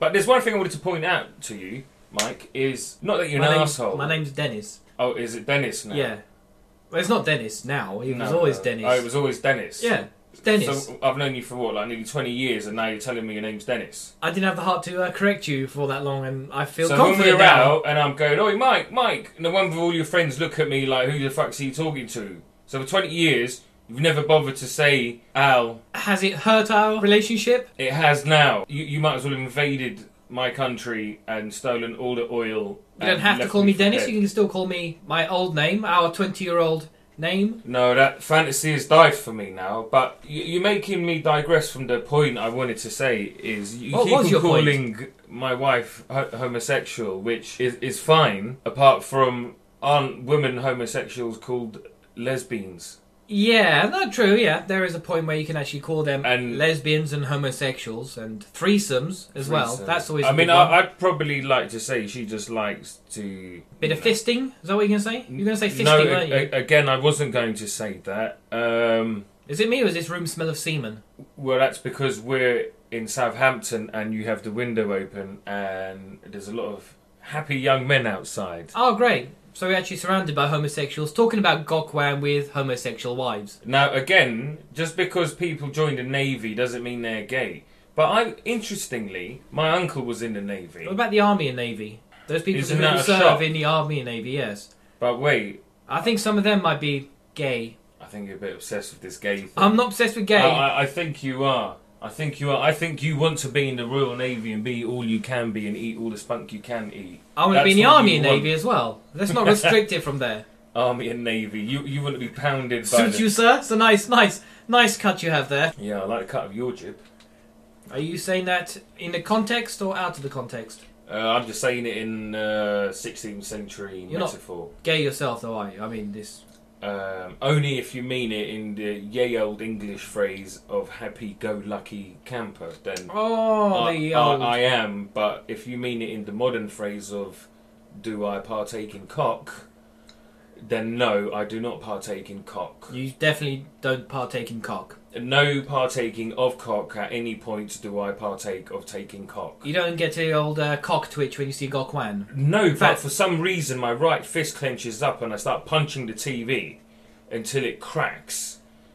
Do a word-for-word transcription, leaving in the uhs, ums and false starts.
But there's one thing I wanted to point out to you, Mike, is not that you're my an name, asshole. My name's Dennis. Oh, is it Dennis now? Yeah. Well, it's not Dennis now. It No, was always no. Dennis. Oh, it was always Dennis. Yeah, it's Dennis. So I've known you for what, like nearly twenty years, and now you're telling me your name's Dennis. I didn't have the heart to uh, correct you for that long, and I feel so when confident we're now. out, and I'm going, "Oh, Mike, Mike," no wonder all your friends look at me like, "Who the fuck's he talking to?" So for twenty years, you've never bothered to say, "Al." Has it hurt our relationship? It has now. You, you might as well have invaded my country and stolen all the oil. You don't have to call me Dennis. You can still call me my old name, our twenty-year-old name. No, that fantasy has died for me now. But you, you're making me digress from the point I wanted to say. Is you What keep was on your calling point? my wife ho- homosexual, which is is fine. Apart from, aren't women homosexuals called lesbians? Yeah, not true. Yeah, there is a point where you can actually call them And- lesbians and homosexuals and threesomes as well. Threesome. That's always. I a mean, good one. I, I'd probably like to say she just likes to Bit you of know- fisting. Is that what you're gonna say? You're gonna say fisting, No, weren't you? a- a- again, I wasn't going to say that. Um, Is it me or is this room smell of semen? well, that's because we're in Southampton and you have the window open and there's a lot of happy young men outside. Oh, great. So we're actually surrounded by homosexuals talking about Gokwan with homosexual wives. Now, again, just because people join the Navy doesn't mean they're gay. But I, interestingly, my uncle was in the Navy. What about the Army and Navy? Those people Isn't who that a serve shock? in the Army and Navy, yes. But wait, I think some of them might be gay. I think you're a bit obsessed with this gay thing. I'm not obsessed with gay. I, I, I think you are. I think you are. I think you want to be in the Royal Navy and be all you can be and eat all the spunk you can eat. I want to be in the That's what Army you and want. Navy as well. Let's not restrict it from there. Army and Navy. You you want to be pounded by Suit the... you, sir? It's a nice, nice, nice cut you have there. Yeah, I like the cut of your jib. Are you saying that in the context or out of the context? Uh, I'm just saying it in uh, sixteenth century You're not- metaphor. Gay yourself, though, are you? I mean, this. Um, only if you mean it in the yay old English phrase of happy-go-lucky camper, then Oh, I, the I, old. I am. But if you mean it in the modern phrase of do I partake in cock, then no, I do not partake in cock. You definitely don't partake in cock. No partaking of cock at any point do I partake of taking cock. You don't get the old uh, cock twitch when you see Gokwan. No, but fact- for some reason my right fist clenches up and I start punching the T V until it cracks.